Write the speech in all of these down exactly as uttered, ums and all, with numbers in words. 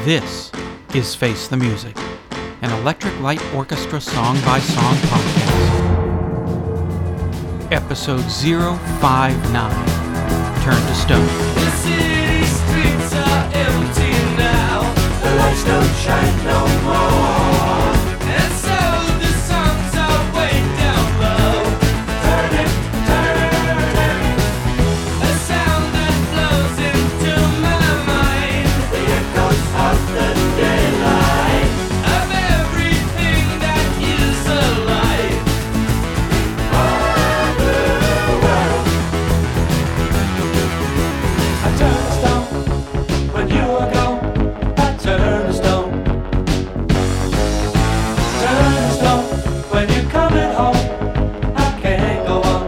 This is Face the Music, an Electric Light Orchestra song-by-song podcast. Episode zero five nine, Turn to Stone. The city streets are empty now. The lights don't shine no more. And so the songs are way down low. Turn it, turn it. A sound that flows into my mind. The echoes of the daylight. Of everything that is alive. Of the world. I turn to stone when you are gone. I turn to stone. Turn to stone when you're coming home. I can't go on.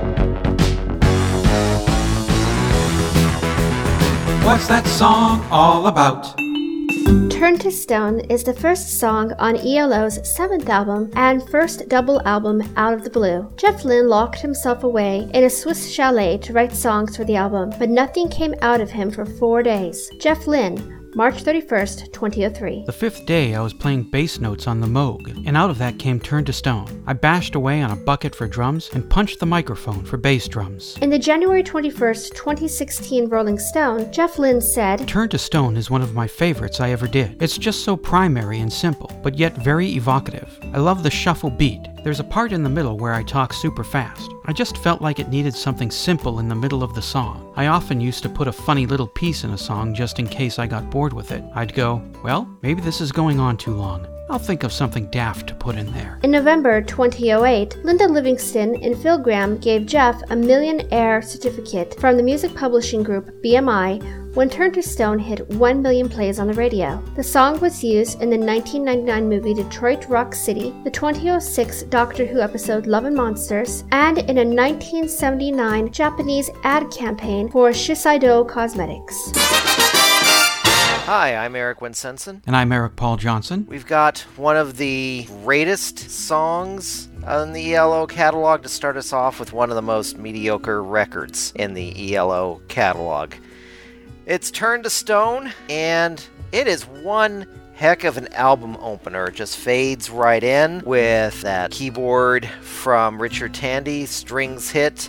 What's that song all about? Turn to Stone is the first song on E L O's seventh album and first double album, Out of the Blue. Jeff Lynne locked himself away in a Swiss chalet to write songs for the album, but nothing came out of him for four days. Jeff Lynne, March thirty-first, twenty oh three. The fifth day I was playing bass notes on the Moog, and out of that came Turn to Stone. I bashed away on a bucket for drums and punched the microphone for bass drums. In the January twenty-first, twenty sixteen Rolling Stone, Jeff Lynne said, Turn to Stone is one of my favorites I ever did. It's just so primary and simple, but yet very evocative. I love the shuffle beat. There's a part in the middle where I talk super fast. I just felt like it needed something simple in the middle of the song. I often used to put a funny little piece in a song just in case I got bored with it. I'd go, well, maybe this is going on too long. I'll think of something daft to put in there. In November twenty oh eight, Linda Livingston and Phil Graham gave Jeff a Millionaire Certificate from the music publishing group B M I when Turn to Stone hit one million plays on the radio. The song was used in the nineteen ninety-nine movie Detroit Rock City, the twenty oh six Doctor Who episode Love and Monsters, and in a nineteen seventy-nine Japanese ad campaign for Shiseido Cosmetics. Hi, I'm Eric Winsenson. And I'm Eric Paul Johnson. We've got one of the greatest songs on the E L O catalog to start us off with one of the most mediocre records in the E L O catalog. It's Turn to Stone, and it is one heck of an album opener. It just fades right in with that keyboard from Richard Tandy, strings hit,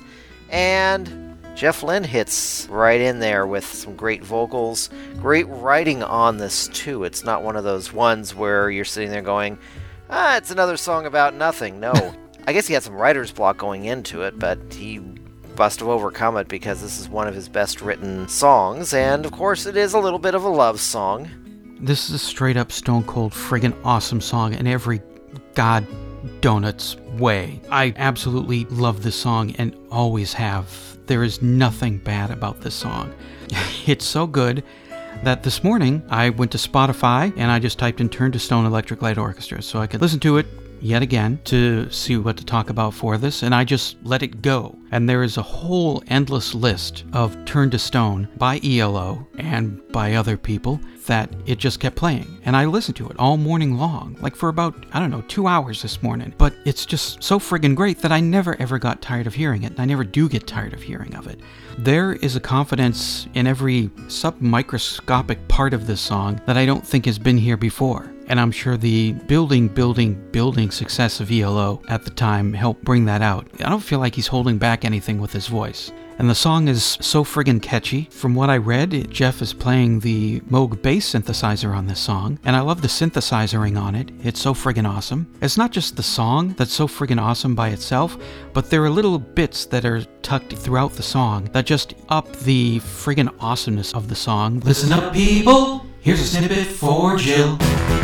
and Jeff Lynne hits right in there with some great vocals, great writing on this too. It's not one of those ones where you're sitting there going, ah, it's another song about nothing. No. I guess he had some writer's block going into it, but he must have overcome it because this is one of his best written songs, and of course it is a little bit of a love song. This is a straight up stone cold friggin' awesome song in every god donuts way. I absolutely love this song and always have. There is nothing bad about this song. It's so good that this morning I went to Spotify and I just typed in Turn to Stone Electric Light Orchestra so I could listen to it yet again to see what to talk about for this, and I just let it go. And there is a whole endless list of Turn to Stone by E L O and by other people that it just kept playing. And I listened to it all morning long, like for about, I don't know, two hours this morning. But it's just so friggin' great that I never ever got tired of hearing it, and I never do get tired of hearing of it. There is a confidence in every sub-microscopic part of this song that I don't think has been here before. And I'm sure the building, building, building success of E L O at the time helped bring that out. I don't feel like he's holding back anything with his voice. And the song is so friggin' catchy. From what I read, it, Jeff is playing the Moog bass synthesizer on this song, and I love the synthesizering on it. It's so friggin' awesome. It's not just the song that's so friggin' awesome by itself, but there are little bits that are tucked throughout the song that just up the friggin' awesomeness of the song. Listen up, people! Here's a snippet for Jill.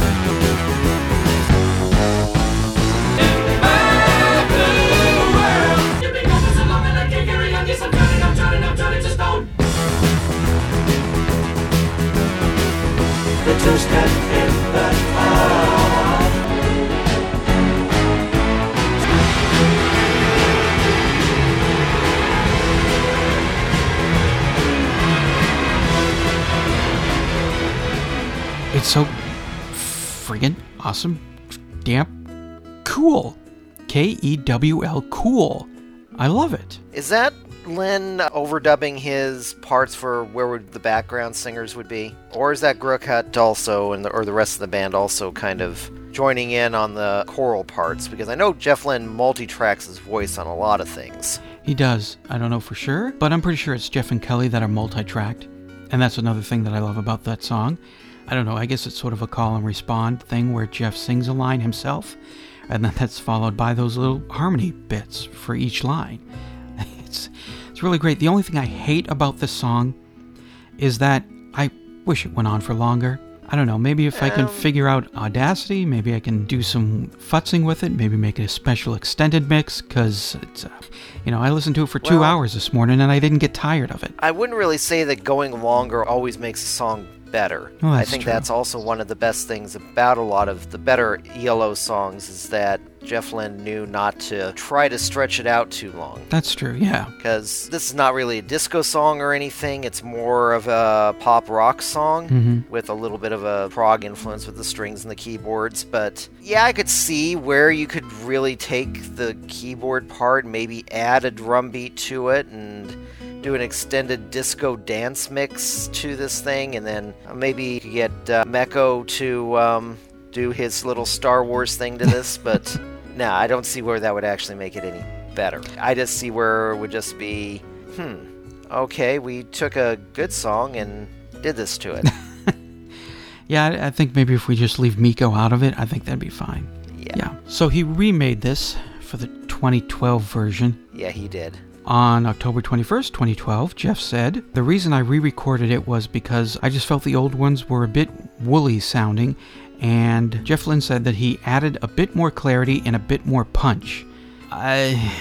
The two-step in the heart. It's so friggin' awesome, damn cool. K E W L, cool. I love it. Is that Lynn overdubbing his parts for where would the background singers would be? Or is that Grookhut also, and the, or the rest of the band also kind of joining in on the choral parts? Because I know Jeff Lynne multi-tracks his voice on a lot of things. He does. I don't know for sure, but I'm pretty sure it's Jeff and Kelly that are multi-tracked. And that's another thing that I love about that song. I don't know, I guess it's sort of a call and respond thing where Jeff sings a line himself, and then that's followed by those little harmony bits for each line. It's it's really great. The only thing I hate about this song is that I wish it went on for longer. I don't know, maybe if I can Um. figure out Audacity, maybe I can do some futzing with it, maybe make it a special extended mix, because, it's, uh, you know, I listened to it for two Well- hours this morning and I didn't get tired of it. I wouldn't really say that going longer always makes a song better. Well, I that's think true. that's also one of the best things about a lot of the better E L O songs is that Jeff Lynne knew not to try to stretch it out too long. That's true, yeah. Because this is not really a disco song or anything. It's more of a pop rock song Mhm. with a little bit of a prog influence with the strings and the keyboards. But yeah, I could see where you could really take the keyboard part, maybe add a drum beat to it, and do an extended disco dance mix to this thing, and then maybe you could get uh, Mecco to um, do his little Star Wars thing to this, but no, I don't see where that would actually make it any better. I just see where it would just be, hmm, okay, we took a good song and did this to it. Yeah, I, I think maybe if we just leave Miko out of it, I think that'd be fine. Yeah, Yeah. So he remade this for the twenty twelve version. yeah, he did. On October twenty-first, twenty twelve, Jeff said, "The reason I re-recorded it was because I just felt the old ones were a bit woolly sounding, and Jeff Lynne said that he added a bit more clarity and a bit more punch." I...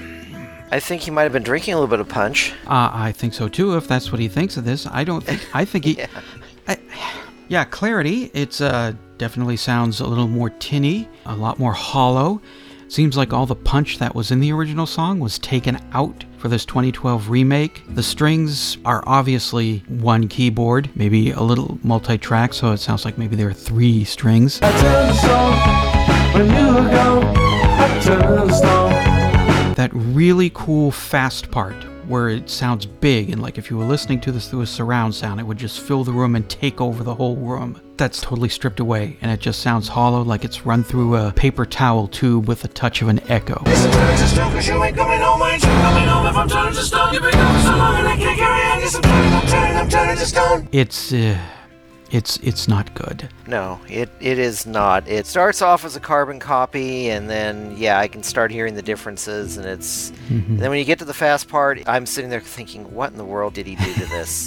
I think he might have been drinking a little bit of punch. Uh, I think so too, if that's what he thinks of this. I don't think... I think he... Yeah. I, yeah, clarity. It's uh, definitely sounds a little more tinny, a lot more hollow. Seems like all the punch that was in the original song was taken out for this twenty twelve remake. The strings are obviously one keyboard, maybe a little multi-track, so it sounds like maybe there are three strings. I turned the stone when you were gone. I turned the stone. That really cool fast part where it sounds big, and like if you were listening to this through a surround sound, it would just fill the room and take over the whole room. That's totally stripped away, and it just sounds hollow, like it's run through a paper towel tube with a touch of an echo. Listen, turn to stone, cause you ain't coming home. I ain't coming home if I'm turning to stone. You've been going so long and I can't carry on. Yes, I'm turning, I'm turning, I'm turning to stone. It's, uh, it's, it's not good. No, it, it is not. It starts off as a carbon copy, and then, yeah, I can start hearing the differences, and it's... And then when you get to the fast part, I'm sitting there thinking, what in the world did he do to this?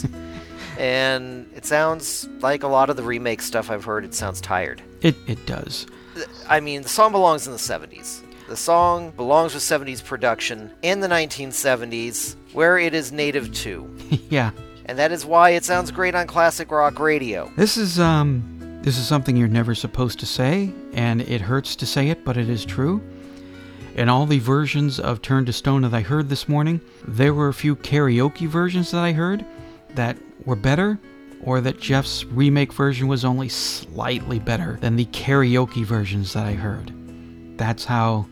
And it sounds like a lot of the remake stuff I've heard, it sounds tired. It, it does. I mean, the song belongs in the seventies. The song belongs with seventies production in the nineteen seventies, where it is native to. Yeah. And that is why it sounds great on classic rock radio. This is, um, this is something you're never supposed to say, and it hurts to say it, but it is true. In all the versions of Turn to Stone that I heard this morning, there were a few karaoke versions that I heard that were better, or that Jeff's remake version was only slightly better than the karaoke versions that I heard. That's how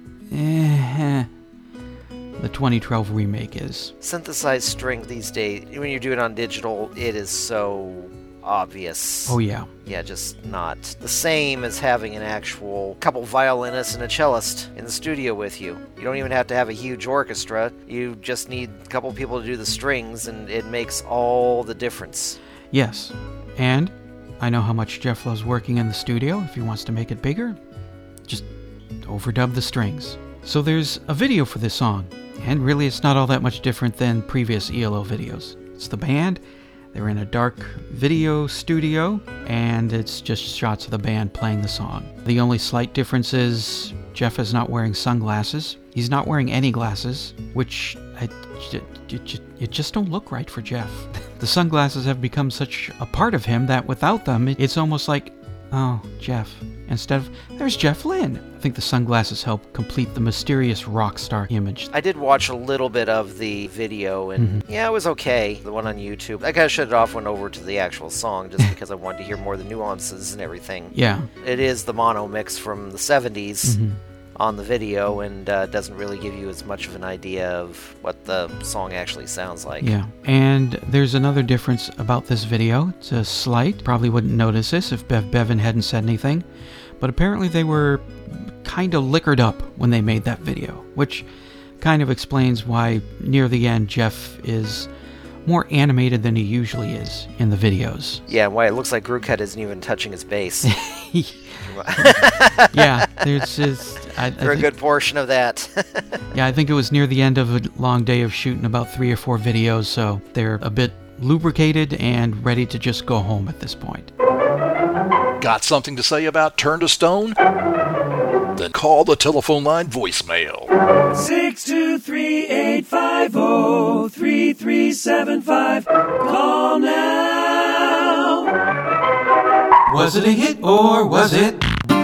eh, the twenty twelve remake is. Synthesized string these days, when you do it on digital, it is so obvious. Oh yeah. Yeah, just not the same as having an actual couple violinists and a cellist in the studio with you. You don't even have to have a huge orchestra. You just need a couple people to do the strings, and it makes all the difference. Yes. And I know how much Jeff loves working in the studio. If he wants to make it bigger, just overdub the strings. So there's a video for this song, and really it's not all that much different than previous E L O videos. It's the band. They're in a dark video studio, and it's just shots of the band playing the song. The only slight difference is Jeff is not wearing sunglasses. He's not wearing any glasses, which I, it, it, it just don't look right for Jeff. The sunglasses have become such a part of him that without them, it's almost like, oh, Jeff. Instead of, there's Jeff Lynne. I think the sunglasses help complete the mysterious rock star image. I did watch a little bit of the video, and Mm-hmm. yeah, it was okay. The one on YouTube. I kind of shut it off, went over to the actual song, just because I wanted to hear more of the nuances and everything. Yeah. It is the mono mix from the seventies Mhm. on the video and uh, doesn't really give you as much of an idea of what the song actually sounds like. Yeah, and there's another difference about this video. It's a slight. Probably wouldn't notice this if Bev Bevan hadn't said anything, but apparently they were kind of liquored up when they made that video, which kind of explains why near the end Jeff is more animated than he usually is in the videos. Yeah, why it looks like Groovecut isn't even touching his bass. Yeah, there's just... I, I For a think, good portion of that. Yeah, I think it was near the end of a long day of shooting about three or four videos, so they're a bit lubricated and ready to just go home at this point. Got something to say about Turn to Stone? Then call the telephone line voicemail. six two three, eight five zero, three three seven five. Call now. Was it a hit or was it?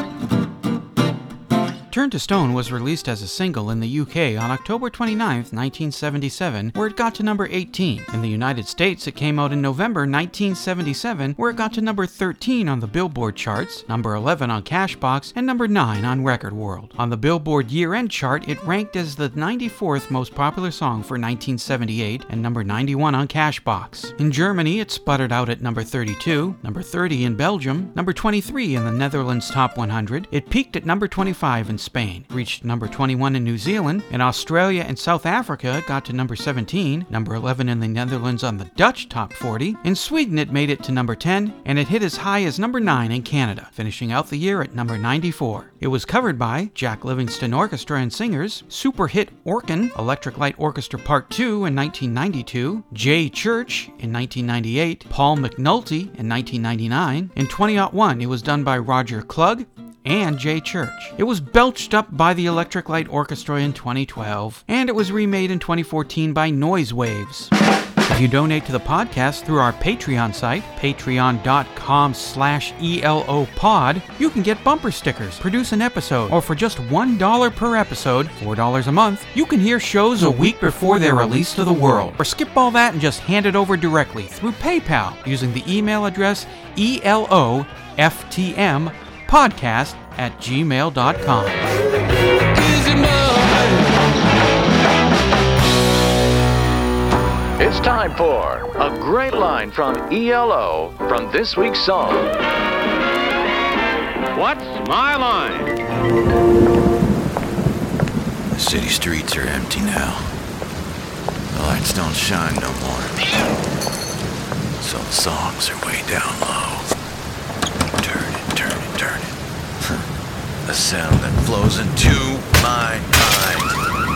Turn to Stone was released as a single in the U K on October twenty-ninth, nineteen seventy-seven, where it got to number eighteen. In the United States, it came out in November nineteen seventy-seven, where it got to number thirteen on the Billboard charts, number eleven on Cashbox, and number nine on Record World. On the Billboard year-end chart, it ranked as the ninety-fourth most popular song for nineteen seventy-eight and number ninety-one on Cashbox. In Germany, it sputtered out at number thirty-two, number thirty in Belgium, number twenty-three in the Netherlands Top one hundred. It peaked at number twenty-five in Spain, reached number twenty-one in New Zealand. In Australia and South Africa, it got to number seventeen, number eleven in the Netherlands on the Dutch Top forty. In Sweden, it made it to number ten, and it hit as high as number nine in Canada, finishing out the year at number ninety-four. It was covered by Jack Livingston Orchestra and Singers, Super Hit Orkin, Electric Light Orchestra Part two in nineteen ninety-two, Jay Church in nineteen ninety-eight, Paul McNulty in nineteen ninety-nine. In twenty oh one, it was done by Roger Klug and Jay Church. It was belched up by the Electric Light Orchestra in twenty twelve, and it was remade in twenty fourteen by Noise Waves. If you donate to the podcast through our Patreon site, patreon.com slash ELOpod, you can get bumper stickers, produce an episode, or for just one dollar per episode, four dollars a month, you can hear shows a week before they're released to the world. Or skip all that and just hand it over directly through PayPal using the email address ELOFTM podcast at gmail dot com. It's time for a great line from E L O from this week's song. What's my line? The city streets are empty now. The lights don't shine no more. So the songs are way down low. Turn it, turn it, turn it. A sound that flows into my mind.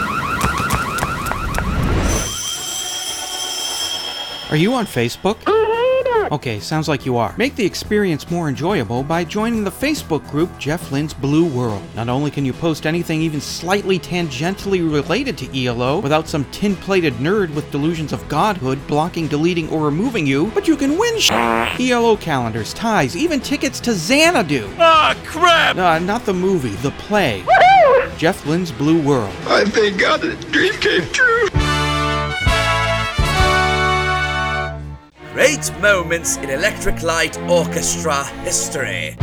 Are you on Facebook? Okay, sounds like you are. Make the experience more enjoyable by joining the Facebook group Jeff Lynne's Blue World. Not only can you post anything even slightly tangentially related to E L O without some tin-plated nerd with delusions of godhood blocking, deleting, or removing you, but you can win sh- E L O calendars, ties, even tickets to Xanadu. Ah, crap! Uh, not the movie, the play. Jeff Lynne's Blue World. I thank God the dream came true. Great moments in Electric Light Orchestra history.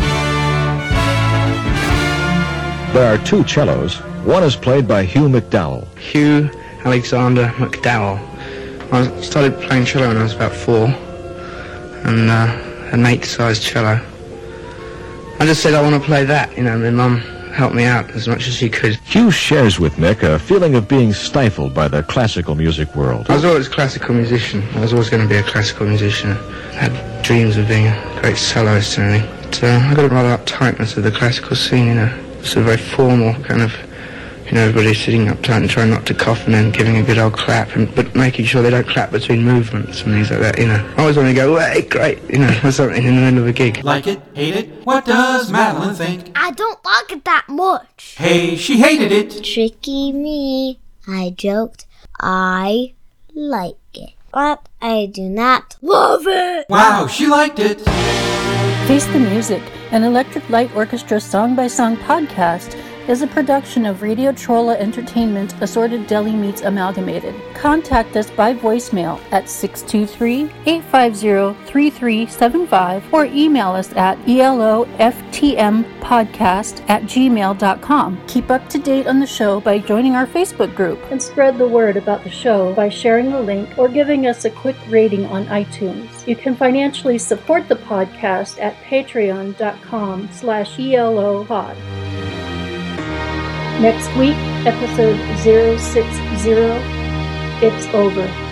There are two cellos. One is played by Hugh McDowell. Hugh Alexander McDowell. I started playing cello when I was about four, and uh, an eight-sized cello. I just said I want to play that, you know, my mum helped me out as much as she could. Hugh shares with Mick a feeling of being stifled by the classical music world. I was always a classical musician. I was always going to be a classical musician. I had dreams of being a great soloist and everything. But uh, I got a rather uptightness of the classical scene, you know. It's a very formal kind of, you know, everybody sitting uptight and trying not to cough and then giving a good old clap, and, but making sure they don't clap between movements and things like that, you know. I always want to go, hey, great, you know, or something in the middle of a gig. Like it? Hate it? What does Madeline think? I don't like it that much. Hey, she hated it. Tricky me. I joked. I like it. But I do not love it. Wow, she liked it. Face the Music, an Electric Light Orchestra song-by-song podcast is a production of Radio Trolla Entertainment, Assorted Deli Meats Amalgamated. Contact us by voicemail at six two three, eight five zero, three three seven five or email us at eloftmpodcast at gmail dot com. Keep up to date on the show by joining our Facebook group and spread the word about the show by sharing the link or giving us a quick rating on iTunes. You can financially support the podcast at patreon.com slash elopod. Next week, episode zero six zero, It's Over.